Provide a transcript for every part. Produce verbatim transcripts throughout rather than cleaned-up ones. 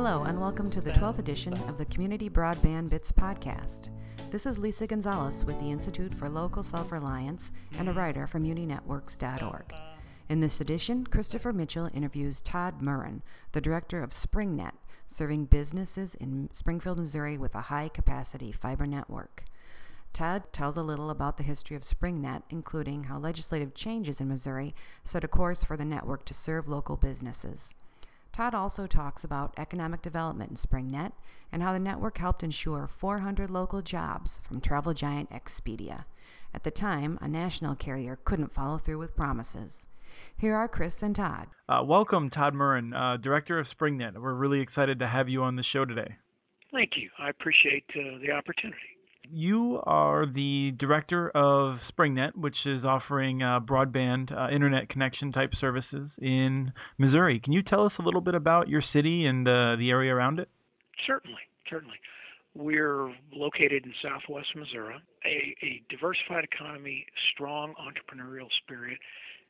Hello, and welcome to the twelfth edition of the Community Broadband Bits podcast. This is Lisa Gonzalez with the Institute for Local Self-Reliance and a writer from uni networks dot org. In this edition, Christopher Mitchell interviews Todd Murren, the director of SpringNet, serving businesses in Springfield, Missouri with a high-capacity fiber network. Todd tells a little about the history of SpringNet, including how legislative changes in Missouri set a course for the network to serve local businesses. Todd also talks about economic development in SpringNet and how the network helped ensure four hundred local jobs from travel giant Expedia. At the time, a national carrier couldn't follow through with promises. Here are Chris and Todd. Uh, welcome, Todd Murren, uh, Director of SpringNet. We're really excited to have you on the show today. Thank you. I appreciate uh, the opportunity. You are the director of SpringNet, which is offering uh, broadband uh, internet connection type services in Missouri. Can you tell us a little bit about your city and uh, the area around it? Certainly, certainly. We're located in southwest Missouri, a, a diversified economy, strong entrepreneurial spirit,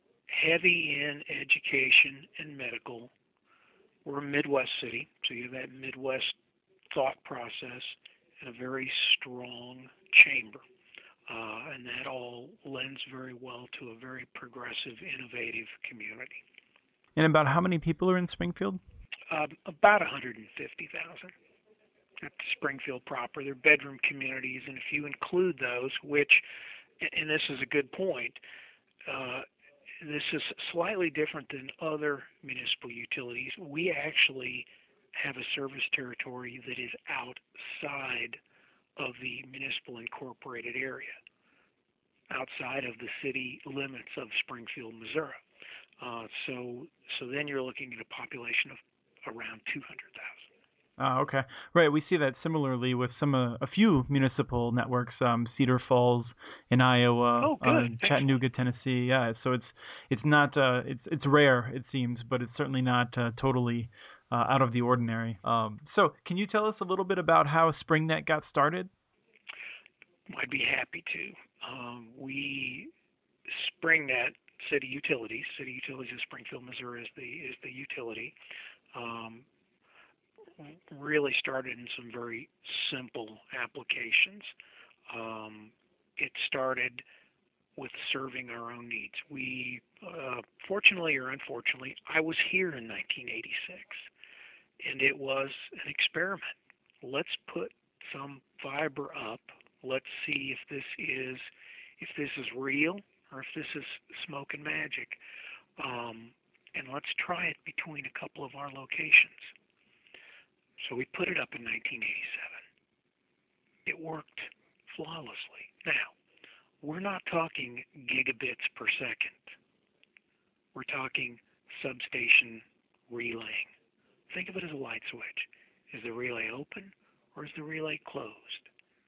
heavy in education and medical. We're a Midwest city, so you have that Midwest thought process and a very strong chamber. Uh, and that all lends very well to a very progressive, innovative community. And about how many people are in Springfield? Uh, about one hundred fifty thousand at Springfield proper. They're bedroom communities, and if you include those, which, and this is a good point, uh, this is slightly different than other municipal utilities. We actually have a service territory that is outside of the municipal incorporated area, outside of the city limits of Springfield, Missouri. Uh, so, so then you're looking at a population of around two hundred thousand. Uh, okay, right. We see that similarly with some uh, a few municipal networks, um, Cedar Falls in Iowa, Oh, good. uh, Chattanooga, Tennessee. Yeah, so it's it's not uh, it's it's rare, it seems, but it's certainly not uh, totally uh, out of the ordinary. Um, so, can you tell us a little bit about how SpringNet got started? I'd be happy to. Um, we SpringNet City Utilities, City Utilities of Springfield, Missouri is the is the utility. Um, really started in some very simple applications. Um, it started with serving our own needs. We, uh, fortunately or unfortunately, I was here in nineteen eighty-six, and it was an experiment. Let's put some fiber up. Let's see if this is if this is real or if this is smoke and magic. Um, and let's try it between a couple of our locations. So we put it up in nineteen eighty-seven. It worked flawlessly. Now, we're not talking gigabits per second. We're talking substation relaying. Think of it as a light switch. Is the relay open or is the relay closed?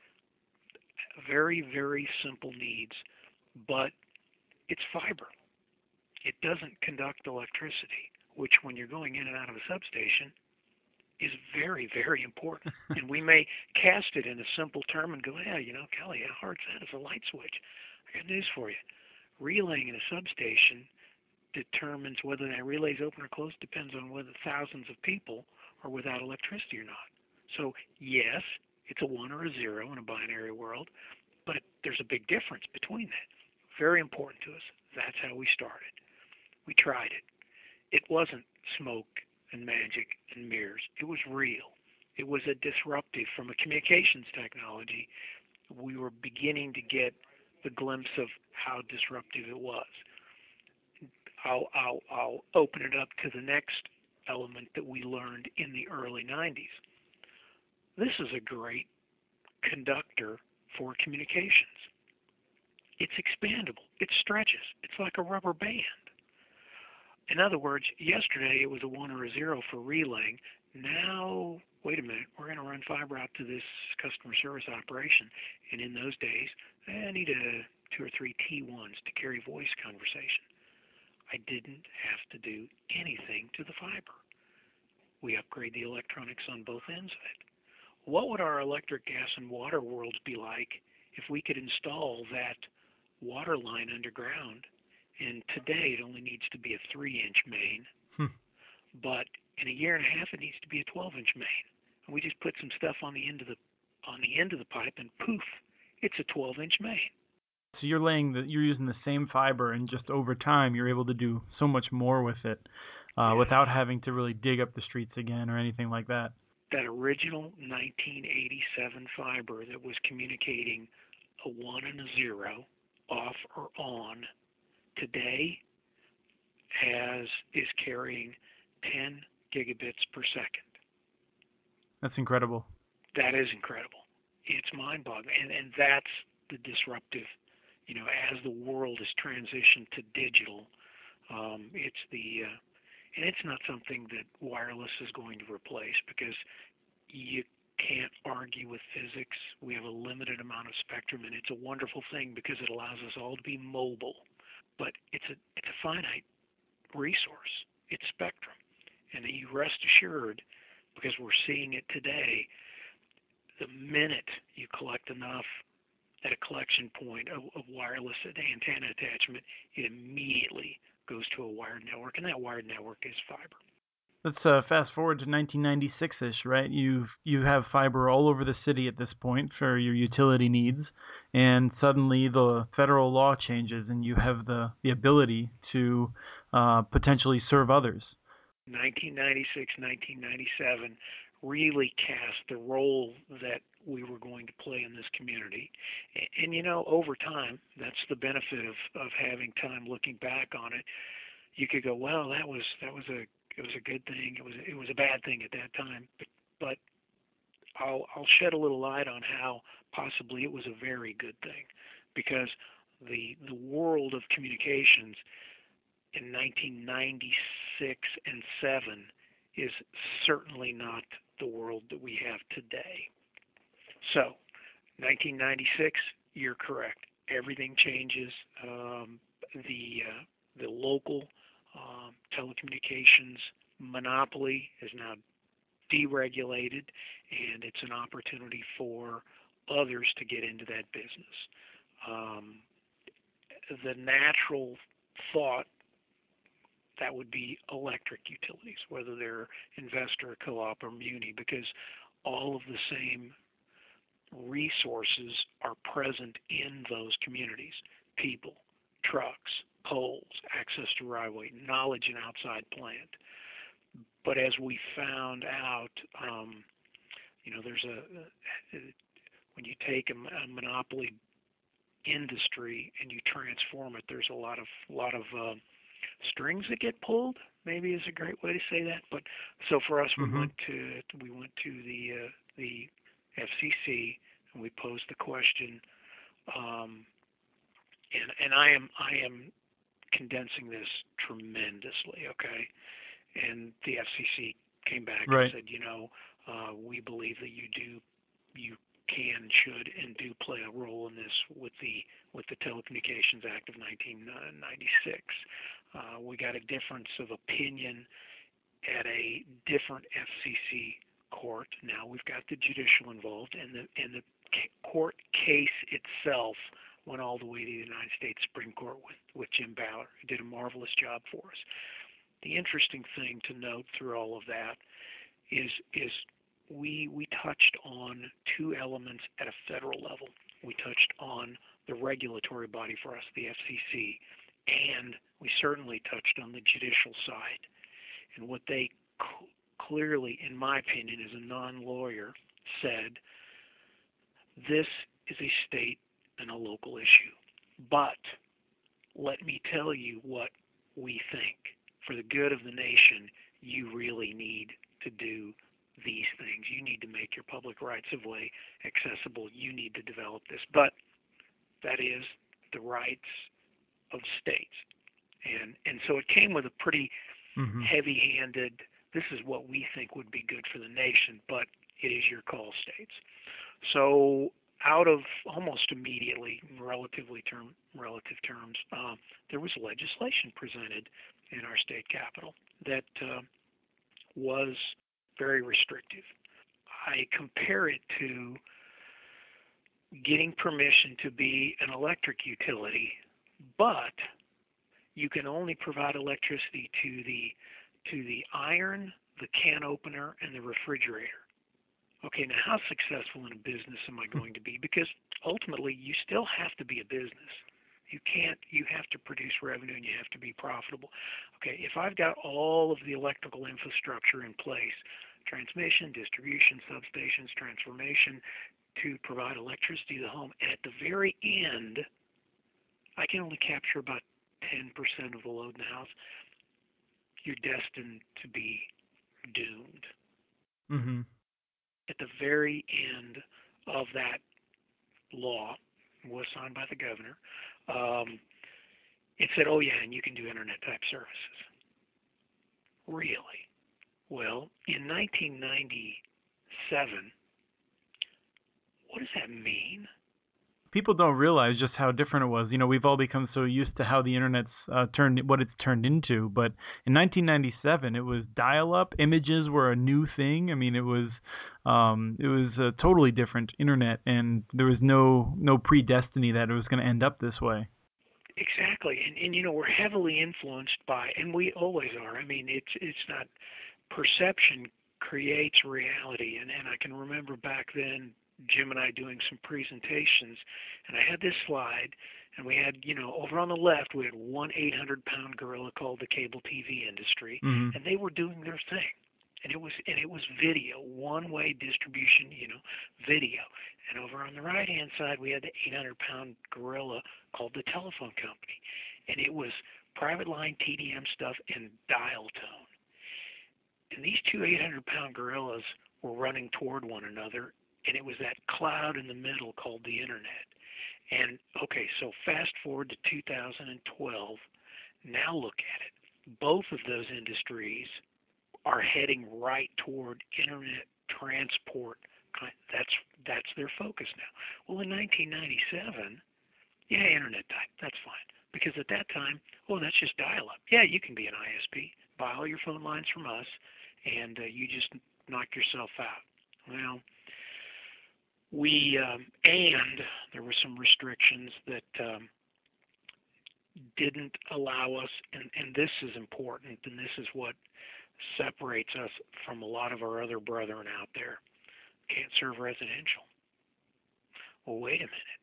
Very, very simple needs, but it's fiber. It doesn't conduct electricity, which when you're going in and out of a substation is very, very important. And we may cast it in a simple term and go, yeah, you know, Kelly, how hard's that? It's a light switch. I got news for you. Relaying in a substation determines whether that relay is open or closed, depends on whether thousands of people are without electricity or not. So, yes, it's a one or a zero in a binary world, but it, there's a big difference between that. Very important to us. That's how we started. We tried it. It wasn't smoke and magic and mirrors. It was real. It was a disruptive from a communications technology. We were beginning to get the glimpse of how disruptive it was. I'll, I'll, I'll open it up to the next element that we learned in the early nineties. This is a great conductor for communications. It's expandable. It stretches. It's like a rubber band. In other words, yesterday it was a one or a zero for relaying. Now, wait a minute, we're going to run fiber out to this customer service operation. And in those days, I need a two or three T ones to carry voice conversation. I didn't have to do anything to the fiber. We upgrade the electronics on both ends of it. What would our electric, gas, and water worlds be like if we could install that water line underground? And today it only needs to be a three-inch main. Hmm. but in a year and a half it needs to be a twelve-inch main. And we just put some stuff on the end of the on the end of the pipe, and poof, it's a twelve-inch main. So you're laying the you're using the same fiber, and just over time you're able to do so much more with it, uh, Yeah. without having to really dig up the streets again or anything like that. That original nineteen eighty-seven fiber that was communicating a one and a zero, off or on, today has is carrying ten gigabits per second. That's incredible. That is incredible. It's mind-boggling, and and that's the disruptive. You know, as the world has transitioned to digital, um, it's the uh, and it's not something that wireless is going to replace, because you can't argue with physics. We have a limited amount of spectrum, and it's a wonderful thing because it allows us all to be mobile. But it's a it's a finite resource. It's spectrum, and you rest assured, because we're seeing it today. The minute you collect enough at a collection point of, of wireless antenna attachment, it immediately goes to a wired network, and that wired network is fiber. Let's uh, fast forward to nineteen ninety-six-ish, right? You've you have fiber all over the city at this point for your utility needs, and suddenly the federal law changes, and you have the, the ability to uh, potentially serve others. nineteen ninety-six, nineteen ninety-seven really cast the role that we were going to play in this community. And, and you know, over time, that's the benefit of, of having time looking back on it. You could go, well, that was that was a it was a good thing. It was it was a bad thing at that time, but but I'll I'll shed a little light on how possibly it was a very good thing, because the the world of communications in nineteen ninety-six and seven is certainly not the world that we have today. So, nineteen ninety-six, you're correct. Everything changes. Um, the uh, the local um, telecommunications monopoly is now deregulated, and it's an opportunity for others to get into that business. Um, the natural thought, that would be electric utilities, whether they're investor, co-op, or muni, because all of the same resources are present in those communities: people, trucks, poles, access to right-of-way, knowledge and outside plant. But as we found out, um, you know, there's a, a when you take a, a monopoly industry and you transform it, there's a lot of lot of uh, strings that get pulled. Maybe is a great way to say that. But so for us, we Mm-hmm. went to we went to the uh, the F C C, and we posed the question. Um, and and I am I am condensing this tremendously, okay? And the F C C came back Right. and said, you know, uh, we believe that you do, you can, should, and do play a role in this with the with the Telecommunications Act of nineteen ninety-six. Uh, we got a difference of opinion at a different F C C court. Now we've got the judicial involved, and the and the court case itself went all the way to the United States Supreme Court with, with Jim Ballard, who did a marvelous job for us. The interesting thing to note through all of that is is we we touched on two elements at a federal level. We touched on the regulatory body for us, the F C C, and we certainly touched on the judicial side. And what they cl- clearly, in my opinion, as a non-lawyer, said, this is a state and a local issue. But let me tell you what we think. For the good of the nation, you really need to do these things. You need to make your public rights of way accessible. You need to develop this. But that is the rights of states. And and so it came with a pretty Mm-hmm. heavy-handed, this is what we think would be good for the nation, but it is your call, states. So out of almost immediately, relatively term, relative terms, uh, there was legislation presented in our state capital that uh, was very restrictive. I compare it to getting permission to be an electric utility, but you can only provide electricity to the to the iron, the can opener, and the refrigerator. Okay, now how successful in a business am I going to be? Because ultimately, you still have to be a business. You can't, you have to produce revenue and you have to be profitable. Okay, if I've got all of the electrical infrastructure in place, transmission, distribution, substations, transformation to provide electricity to the home, and at the very end, I can only capture about ten percent of the load in the house, you're destined to be doomed. Mm-hmm. At the very end of that law, was signed by the governor, um, it said, oh yeah, and you can do internet type services. Really? Well, in nineteen ninety-seven, what does that mean? People don't realize just how different it was. You know, we've all become so used to how the internet's uh, turned, what it's turned into. But in nineteen ninety-seven, it was dial-up. Images were a new thing. I mean, it was, um, it was a totally different internet, and there was no no predestiny that it was going to end up this way. Exactly, and and you know we're heavily influenced by, and we always are. I mean, it's it's not perception creates reality, and and I can remember back then Jim and I doing some presentations, and I had this slide, and we had, you know, over on the left we had one eight hundred pound gorilla called the cable T V industry, Mm-hmm. and they were doing their thing, and it was and it was video, one way distribution, you know, video. And over on the right hand side we had the eight hundred pound gorilla called the telephone company, and it was private line T D M stuff and dial tone. And these two eight hundred pound gorillas were running toward one another, and it was that cloud in the middle called the internet. And okay, so fast forward to two thousand twelve, now look at it. Both of those industries are heading right toward internet transport. That's that's their focus now. Well, in nineteen ninety-seven, yeah, internet type, that's fine. Because at that time, oh, that's just dial-up. Yeah, you can be an I S P, buy all your phone lines from us, and uh, you just knock yourself out. Well, we, um, and there were some restrictions that um, didn't allow us, and, and this is important, and this is what separates us from a lot of our other brethren out there. Can't serve residential. Well, wait a minute.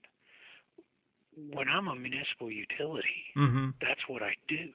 When I'm a municipal utility, Mm-hmm. that's what I do.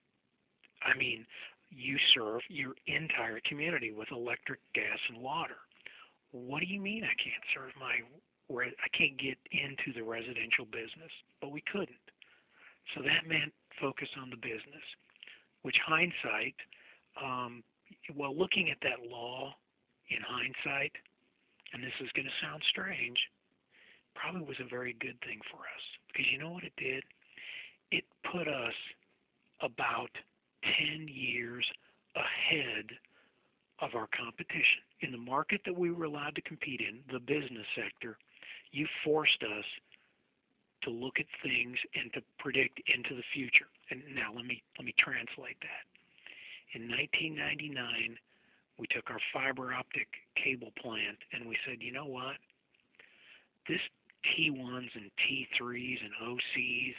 I mean, you serve your entire community with electric, gas, and water. What do you mean I can't serve my, I can't get into the residential business? But we couldn't. So that meant focus on the business, which hindsight, um, well, looking at that law in hindsight, and this is going to sound strange, probably was a very good thing for us. Because you know what it did? It put us about ten years ahead of our competition. In the market that we were allowed to compete in, the business sector, you forced us to look at things and to predict into the future. And now let me let me translate that. In nineteen ninety-nine, we took our fiber optic cable plant and we said, you know what? This T ones and T threes and O Cs,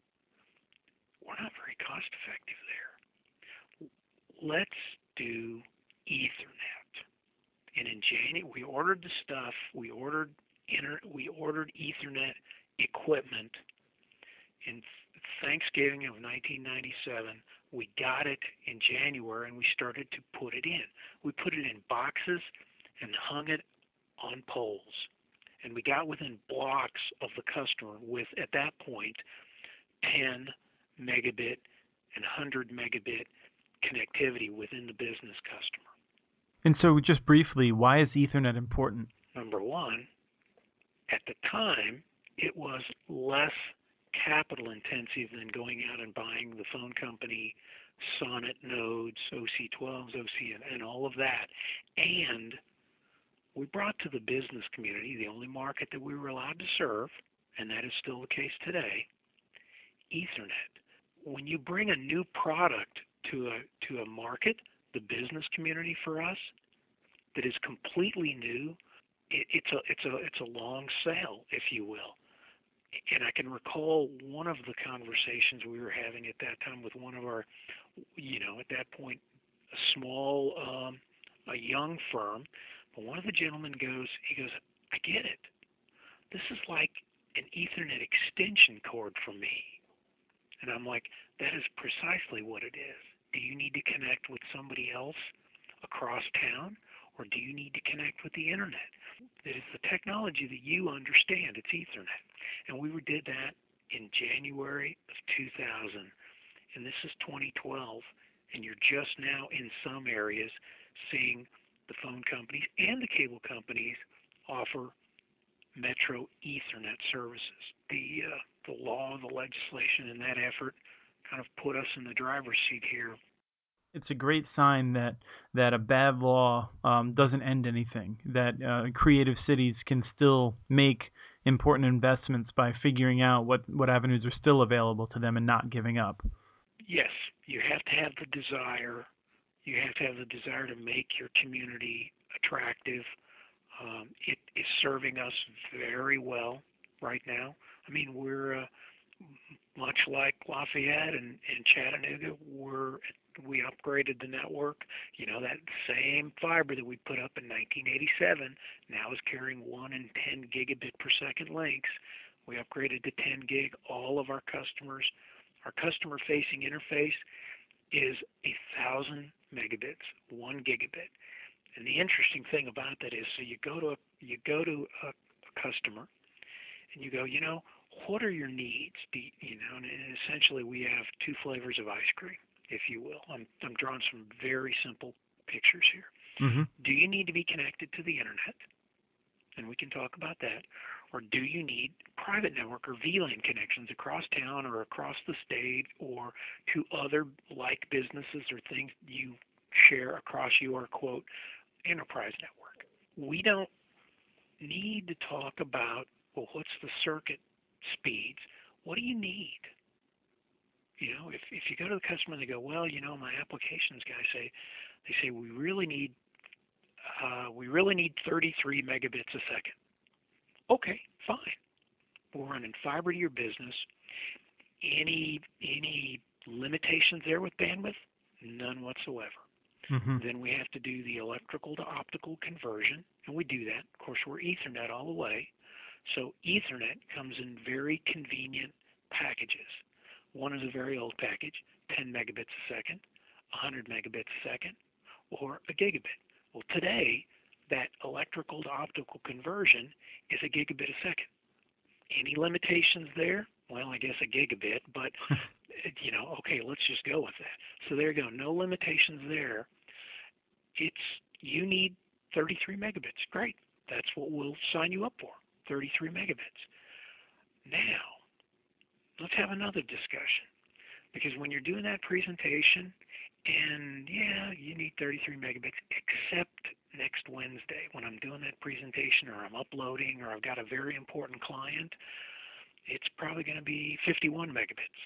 we're not very cost effective there. Let's do Ethernet. And in January, we ordered the stuff. We ordered inter, we ordered Ethernet equipment in Thanksgiving of nineteen ninety-seven. We got it in January, and we started to put it in. We put it in boxes and hung it on poles. And we got within blocks of the customer with, at that point, ten megabit and one hundred megabit connectivity within the business customer. And so just briefly, why is Ethernet important? Number one, at the time, it was less capital intensive than going out and buying the phone company, Sonnet nodes, O C twelves, O C, and, and all of that. And we brought to the business community the only market that we were allowed to serve, and that is still the case today, Ethernet. When you bring a new product to a to a market, the business community for us, that is completely new, it, it's a it's a it's a long sale, if you will. And I can recall one of the conversations we were having at that time with one of our, you know, at that point, a small, um, a young firm. But one of the gentlemen goes, he goes, I get it. This is like an Ethernet extension cord for me. And I'm like, that is precisely what it is. Do you need to connect with somebody else across town, or do you need to connect with the internet? It is the technology that you understand. It's Ethernet. And we did that in January of two thousand. And this is twenty twelve. And you're just now in some areas seeing the phone companies and the cable companies offer Metro Ethernet services. The uh, the law, the legislation, and that effort kind of put us in the driver's seat here. It's a great sign that that a bad law um, doesn't end anything. That uh, creative cities can still make important investments by figuring out what, what avenues are still available to them and not giving up. Yes, you have to have the desire. You have to have the desire to make your community attractive. Um, it is serving us very well right now. I mean, we're uh, much like Lafayette and, and Chattanooga. We're we upgraded the network. You know, that same fiber that we put up in nineteen eighty-seven now is carrying one and ten gigabit per second links. We upgraded to ten gig. All of our customers, our customer-facing interface is a thousand megabits, one gigabit. And the interesting thing about that is, so you go to a, you go to a, a customer, and you go, you know, what are your needs? Do you, you know, and essentially we have two flavors of ice cream, if you will. I'm I'm drawing some very simple pictures here. Mm-hmm. Do you need to be connected to the internet? And we can talk about that. Or do you need private network or V LAN connections across town or across the state or to other like businesses or things you share across your, quote, enterprise network? We don't need to talk about, well, what's the circuit speeds? What do you need? You know, if if you go to the customer and they go, well, you know, my applications guy say, they say we really need uh, we really need thirty-three megabits a second. Okay, fine. We're running fiber to your business. Any any limitations there with bandwidth? None whatsoever. Mm-hmm. Then we have to do the electrical to optical conversion, and we do that. Of course, we're Ethernet all the way. So Ethernet comes in very convenient packages. One is a very old package, ten megabits a second, one hundred megabits a second, or a gigabit. Well, today, that electrical to optical conversion is a gigabit a second. Any limitations there? Well, I guess a gigabit, but, you know, okay, let's just go with that. So there you go. No limitations there. It's, you need thirty-three megabits. Great. That's what we'll sign you up for, thirty-three megabits. Now, let's have another discussion. Because when you're doing that presentation, and yeah, you need thirty-three megabits, except next Wednesday when I'm doing that presentation or I'm uploading or I've got a very important client, it's probably going to be fifty-one megabits.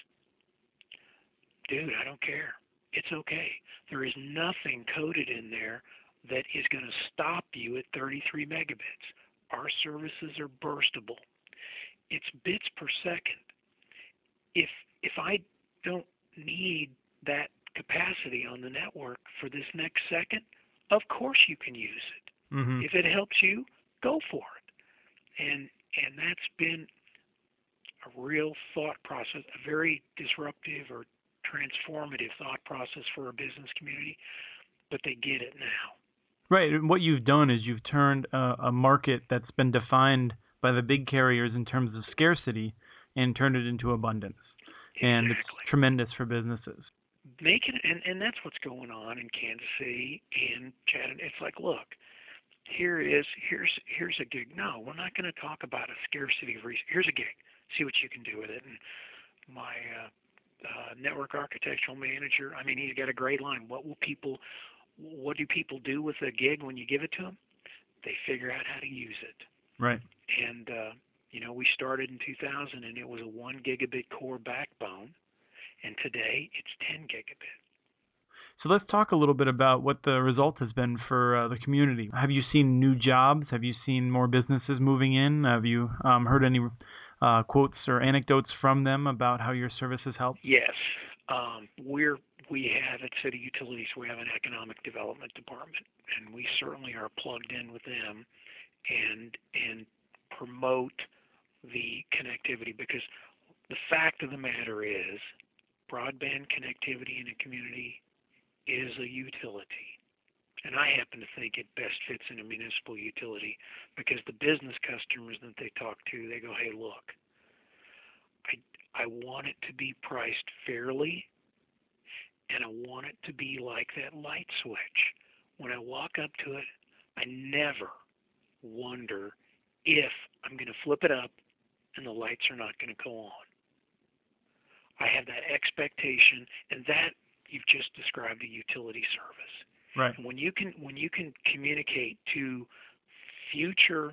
Dude, I don't care. It's okay. There is nothing coded in there that is going to stop you at thirty-three megabits. Our services are burstable. It's bits per second. If if I don't need that capacity on the network for this next second, of course you can use it. Mm-hmm. If it helps you, go for it. And and that's been a real thought process, a very disruptive or transformative thought process for our business community, but they get it now. Right. And what you've done is you've turned a, a market that's been defined by the big carriers in terms of scarcity and turned it into abundance. Exactly. And it's tremendous for businesses. Make it, and, and that's what's going on in Kansas City and Chattanooga. It's like, look, here is here's here's a gig. No, we're not going to talk about a scarcity of resources. Here's a gig. See what you can do with it. And my uh, uh, network architectural manager, I mean, he's got a great line. What will people, what do people do with a gig when you give it to them? They figure out how to use it. Right. And uh, you know, we started in two thousand, and it was a one gigabit core backbone. And today, it's ten gigabit. So let's talk a little bit about what the result has been for uh, the community. Have you seen new jobs? Have you seen more businesses moving in? Have you um, heard any uh, quotes or anecdotes from them about how your services help? Yes. Um, we're we have at City Utilities, we have an economic development department, and we certainly are plugged in with them and and promote the connectivity, because the fact of the matter is broadband connectivity in a community is a utility. And I happen to think it best fits in a municipal utility, because the business customers that they talk to, they go, hey, look, I, I want it to be priced fairly, and I want it to be like that light switch. When I walk up to it, I never wonder if I'm going to flip it up and the lights are not going to go on. I have that expectation, and that you've just described a utility service. Right. And when you can when you can communicate to future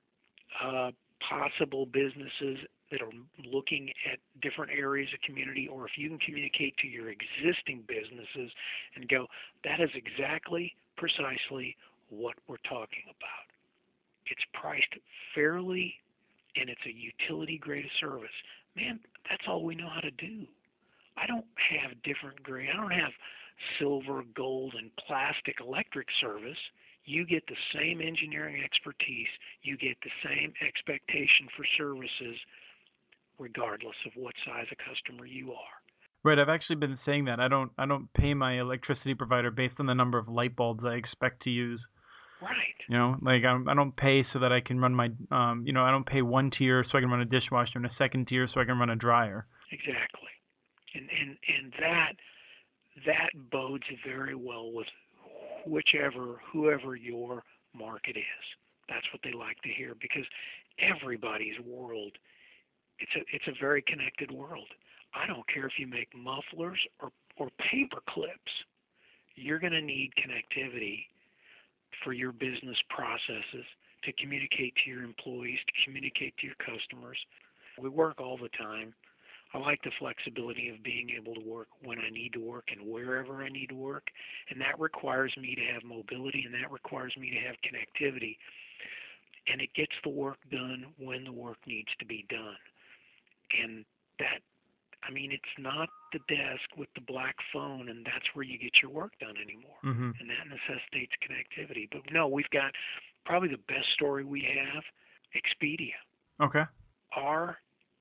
uh, possible businesses that are looking at different areas of community, or if you can communicate to your existing businesses and go, that is exactly, precisely what we're talking about. It's priced fairly, and it's a utility-grade service. Man, that's all we know how to do. I don't have different grade. I don't have silver, gold, and plastic electric service. You get the same engineering expertise. You get the same expectation for services, regardless of what size of customer you are. Right. I've actually been saying that. I don't. I don't pay my electricity provider based on the number of light bulbs I expect to use. Right. You know, like I don't, I don't pay so that I can run my, um, you know, I don't pay one tier so I can run a dishwasher and a second tier so I can run a dryer. Exactly. And and and that that bodes very well with whichever whoever your market is. That's what they like to hear, because everybody's world, it's a it's a very connected world. I don't care if you make mufflers or or paper clips. You're going to need connectivity for your business processes, to communicate to your employees, to communicate to your customers. We work all the time. I like the flexibility of being able to work when I need to work and wherever I need to work, and that requires me to have mobility, and that requires me to have connectivity, and it gets the work done when the work needs to be done. And that, I mean, it's not the desk with the black phone and that's where you get your work done anymore. Mm-hmm. And that necessitates connectivity. But no, we've got probably the best story we have, Expedia. Okay. Our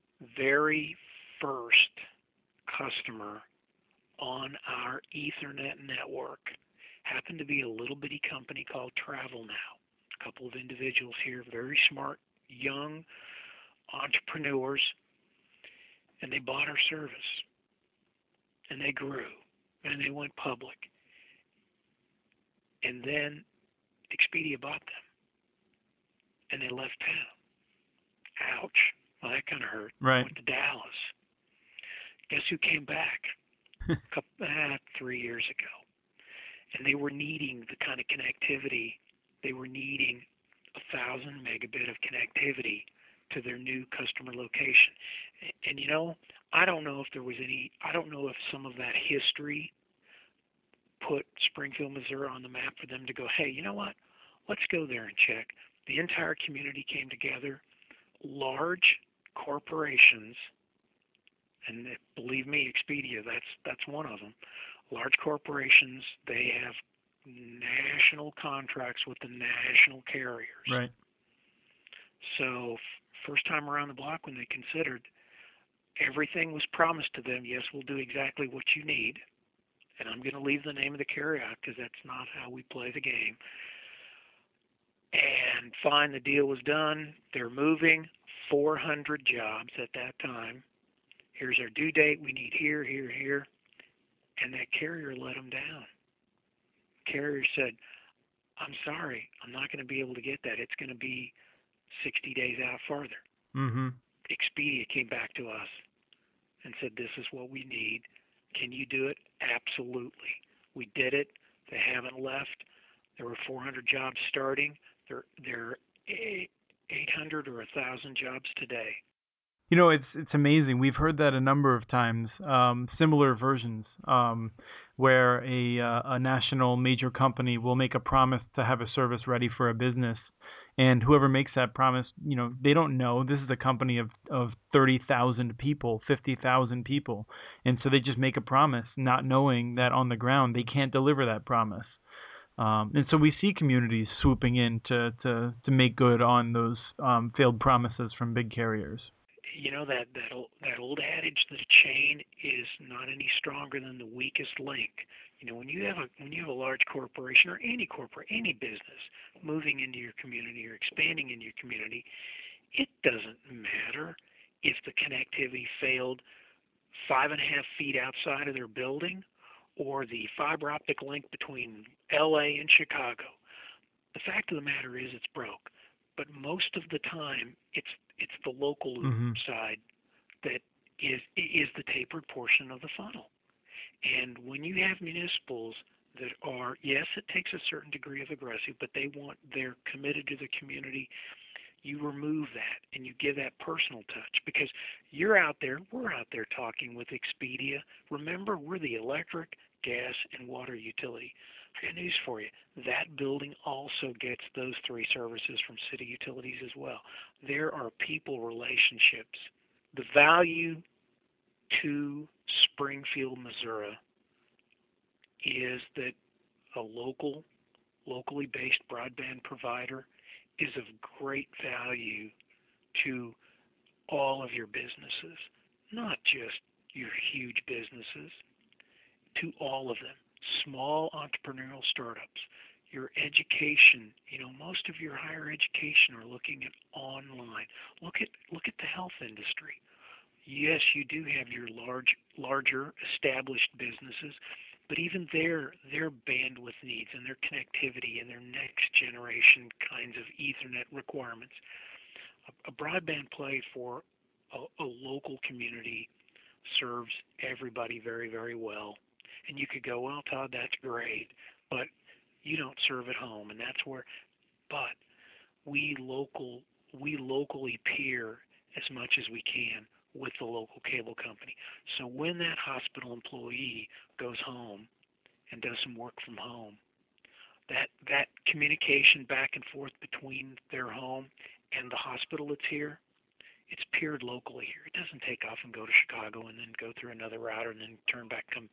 very first customer on our Ethernet network happened to be a little bitty company called TravelNow. A couple of individuals here, very smart, young entrepreneurs, and they bought our service, and they grew, and they went public. And then Expedia bought them, and they left town. Ouch. Well, that kind of hurt. Right. Went to Dallas. Guess who came back? a couple, ah, three years ago. And they were needing the kind of connectivity. They were needing a thousand megabit of connectivity to their new customer location. And, and you know, I don't know if there was any, I don't know if some of that history put Springfield, Missouri on the map for them to go, hey, you know what? Let's go there and check. The entire community came together. Large corporations, and believe me, Expedia, that's that's one of them. Large corporations, they have national contracts with the national carriers. Right. So first time around the block when they considered, everything was promised to them. Yes, we'll do exactly what you need. And I'm going to leave the name of the carrier out because that's not how we play the game. And fine, the deal was done. They're moving four hundred jobs at that time. Here's our due date. We need here, here, here. And that carrier let them down. Carrier said, I'm sorry, I'm not going to be able to get that. It's going to be sixty days out farther. Mm-hmm. Expedia came back to us and said, this is what we need. Can you do it? Absolutely. We did it. They haven't left. There were four hundred jobs starting. There, there are eight hundred or one thousand jobs today. You know, it's it's amazing. We've heard that a number of times, um, similar versions, um, where a uh, a national major company will make a promise to have a service ready for a business, And whoever makes that promise, you know, they don't know. This is a company of, of thirty thousand people, fifty thousand people. And so they just make a promise not knowing that on the ground they can't deliver that promise. Um, and so we see communities swooping in to, to, to make good on those um, failed promises from big carriers. You know that that old, that old adage that a chain is not any stronger than the weakest link. You know, when you have a when you have a large corporation or any corporate any business moving into your community or expanding in your community, it doesn't matter if the connectivity failed five and a half feet outside of their building or the fiber optic link between L A and Chicago. The fact of the matter is it's broke. But most of the time, it's it's the local Mm-hmm. side that is is the tapered portion of the funnel. And when you have municipals that are, yes, it takes a certain degree of aggressive, but they want they're committed to the community. You remove that and you give that personal touch because you're out there, we're out there talking with Expedia. Remember, we're the electric, gas, and water utility. I got news for you. That building also gets those three services from city utilities as well. There are people relationships. The value to Springfield, Missouri is that a local, locally based broadband provider is of great value to all of your businesses, not just your huge businesses, to all of them. Small entrepreneurial startups, your education, you know, most of your higher education are looking at online. Look at look at the health industry. Yes, you do have your large larger established businesses, but even their their bandwidth needs and their connectivity and their next generation kinds of Ethernet requirements. A, a broadband play for a, a local community serves everybody very, very well. And you could go, well, Todd, that's great, but you don't serve at home, and that's where. But we local we locally peer as much as we can with the local cable company. So when that hospital employee goes home and does some work from home, that that communication back and forth between their home and the hospital that's here, it's peered locally here. It doesn't take off and go to Chicago and then go through another router and then turn back come.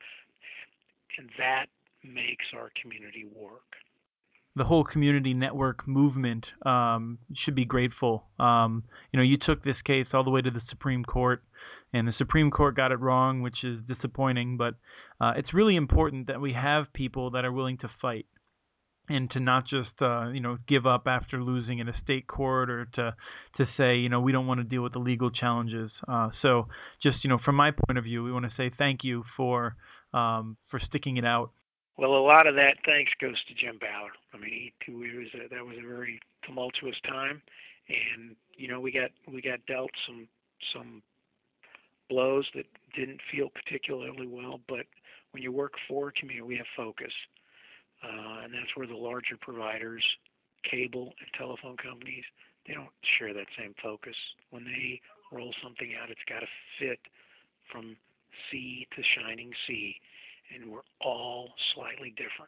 And that makes our community work. The whole community network movement um, should be grateful. Um, you know, you took this case all the way to the Supreme Court, and the Supreme Court got it wrong, which is disappointing. But uh, it's really important that we have people that are willing to fight and to not just uh, you know give up after losing in a state court, or to to say you know we don't want to deal with the legal challenges. Uh, so just you know from my point of view, we want to say thank you for um, for sticking it out. Well, a lot of that thanks goes to Jim Ballard. I mean, he too. It was a, that was a very tumultuous time, and you know we got we got dealt some some blows that didn't feel particularly well. But when you work for a community, we have focus, uh, and that's where the larger providers, cable and telephone companies, they don't share that same focus. When they roll something out, it's got to fit from sea to shining sea. And we're all slightly different.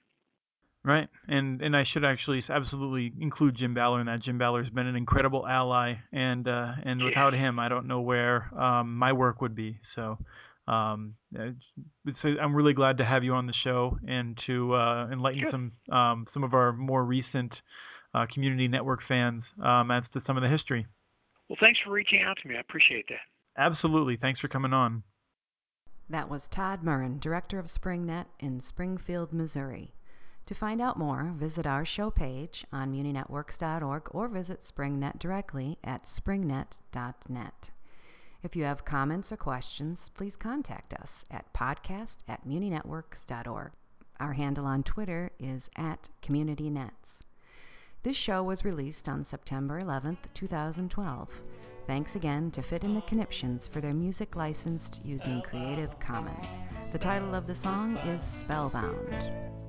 Right, and and I should actually absolutely include Jim Ballard in that. Jim Ballard's been an incredible ally, and uh, and Yes. without him, I don't know where um, my work would be. So, um, it's, it's, I'm really glad to have you on the show and to uh, enlighten Good. some um, some of our more recent uh, community network fans um, as to some of the history. Well, thanks for reaching out to me. I appreciate that. Absolutely, thanks for coming on. That was Todd Murren, Director of SpringNet in Springfield, Missouri. To find out more, visit our show page on muni networks dot org or visit SpringNet directly at springnet dot net. If you have comments or questions, please contact us at podcast at muni networks dot org. Our handle on Twitter is at CommunityNets. This show was released on September eleventh, two thousand twelve. Thanks again to Fit in the Conniptions for their music licensed using Creative Commons. The title of the song is Spellbound.